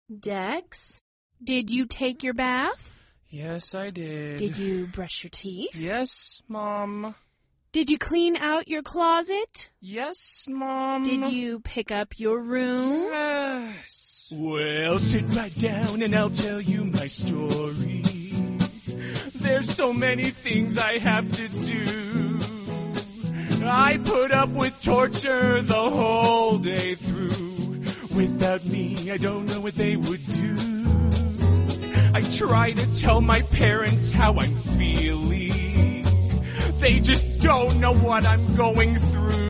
Dex, did you take your bath? Yes, I did. Did you brush your teeth? Yes, Mom. Did you clean out your closet? Yes, Mom. Did you pick up your room? Yes. Well, sit right down and I'll tell you my story. There's so many things I have to do. I put up with torture the whole day through. Without me, I don't know what they would do. I try to tell my parents how I'm feeling. They just don't know what I'm going through.